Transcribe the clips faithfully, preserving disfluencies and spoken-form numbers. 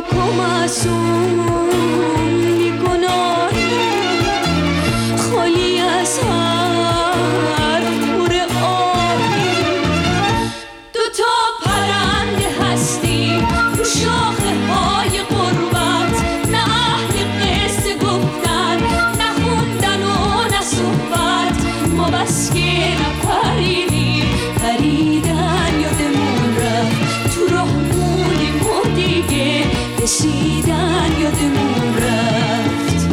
پاک و معصوم بیگناهی، خالی از هر تور آهی. دوتا پرنده هستیم رو شاخه های غربت، نه اهل قصه گفتن نه خوندن و نه صحبت. ما بس که نپریدیم پریدن یادمون رفت، تو راه موندیم و دیگه رسیدن یادمون رفت.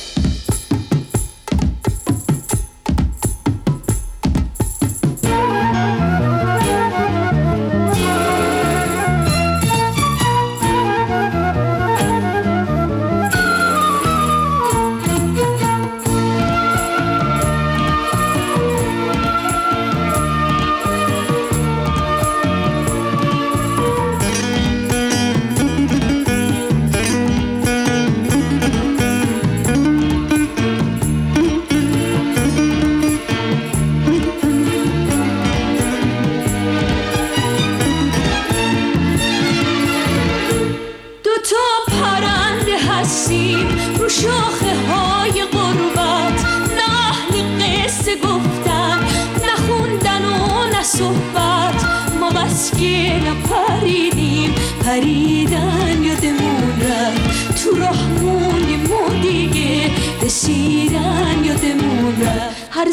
رو شاخه های غربت، نه اهل قصه گفتن نه خوندن و نه صحبت. ما بس که نپریدیم پریدن یادمون رفت، تو راه موندیم و دیگه رسیدن یادمون رفت. هر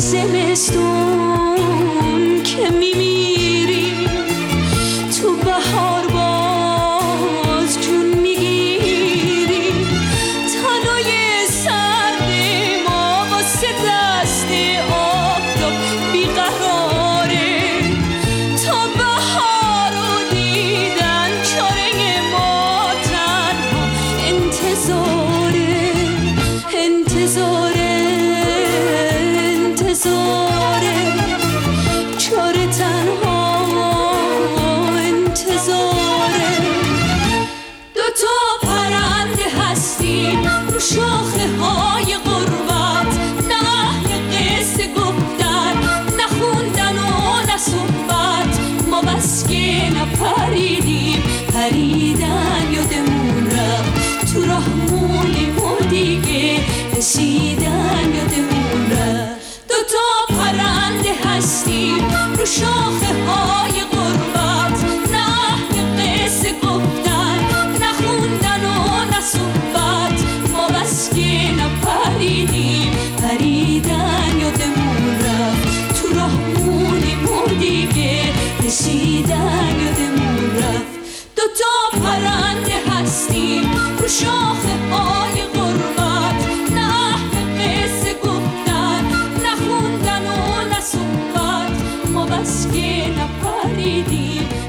زمستون که میمیریم تو بهار باز جون میگیریم، تنای سرد ما واسه دست آفتاب بیقراره. تا بهار رو دیدن چاره ما تنها انتظاره، انتظاره، انتظاره، چاره تنها انتظاره. دوتا پرنده هستیم رو شاخه های غربت، نه اهل قصه گفتن نه خوندن و نه صحبت. ما بس که نپریدیم پریدن یادمون رفت، تو راه موندیم و دیگه رسیدن یادمون رفت. دوتا پرنده هستیم رو شاخه های غربت، نه اهل قصه گفتن نه خوندن و نه صحبت. ما بس که نپریدیم پریدن یادمون رفت، تو راه موندیم و دیگه رسیدن یادمون رفت. دوتا پرنده هستیم رو شاخه های غربت، نه اهل قصه گفتن نه خوندن و نه صحبت. ما بس که نپریدیم